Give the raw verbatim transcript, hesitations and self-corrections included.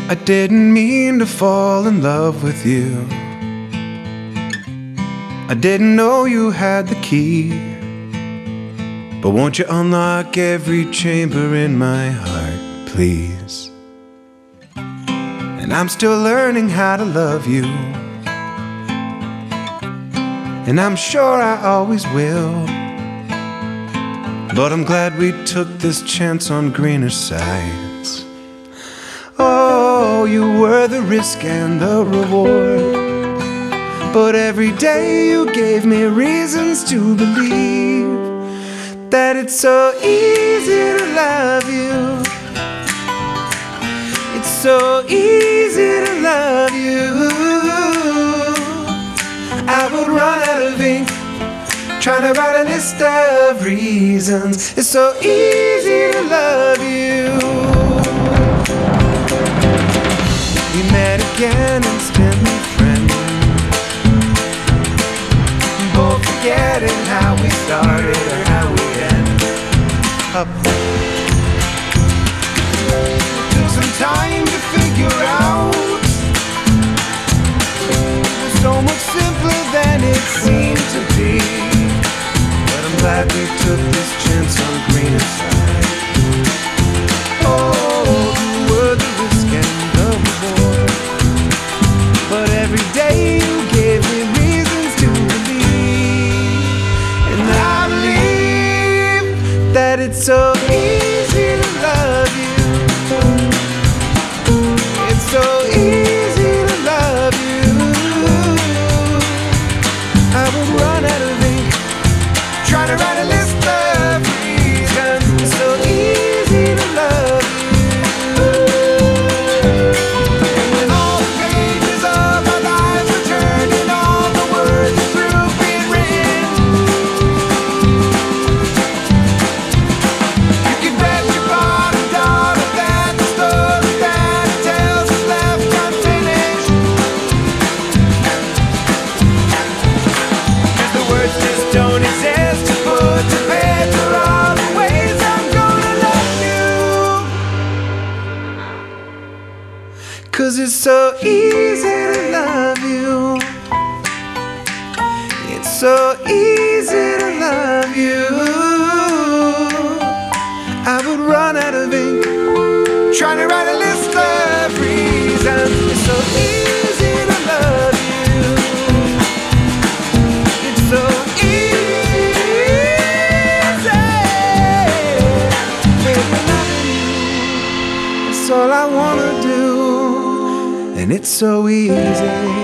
I didn't mean to fall in love with you. I didn't know you had the key. But won't you unlock every chamber in my heart, please? And I'm still learning how to love you, and I'm sure I always will. But I'm glad we took this chance on greener sides. Oh, you were the risk and the reward, but every day you gave me reasons to believe that it's so easy to love you. It's so easy to love you. I would run out of ink trying to write a list of reasons. It's so easy to love you. We met again, instantly friendly, both forgetting how we started or how we ended up. Took some time to figure out it was so much simpler than it seemed to be. But I'm glad we took this chance on greener side. Oh, you were the risk and the reward, but every day you gave me reasons to believe. And I believe that it's so easy to love you. It's so easy to love you. I would run out of ink trying to write a list of reasons. It's so easy to love you. And all the pages of our lives were turned, and all the words through being written. You can bet your bottom dollar that the story that it tells is left unfinished, 'cause the words just don't exist to put to bed for all the ways I'm gonna love you. 'Cause it's so easy to love you. It's so easy to love you. I would run out of ink trying to write a list of reasons. It's so easy to love you. It's so easy. Baby, loving you, that's all I wanna do. And it's so easy.